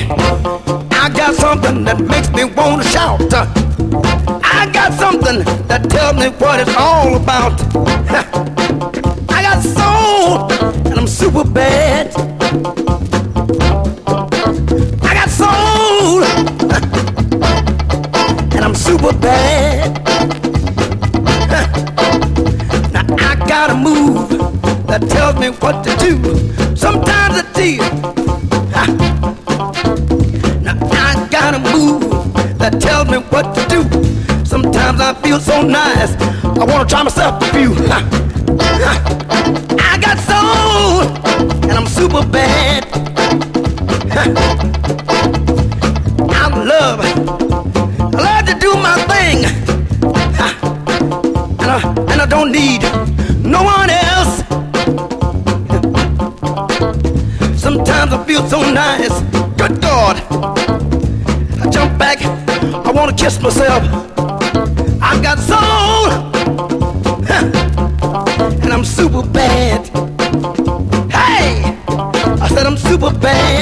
I got something that makes me want to shout. I got something that tells me what it's all about. I got soul and I'm super bad. I got soul and I'm super bad. Now I got a move that tells me what to do. Sometimes it's tears. Now I got a move that tells me what to do. Sometimes I feel so nice, I want to try myself a few. I got soul and I'm super bad. I love to do my thing, and I don't need no one else. Sometimes I feel so nice, good God, I jump back, I want to kiss myself. I got soul, and I'm super bad. Hey, I said I'm super bad.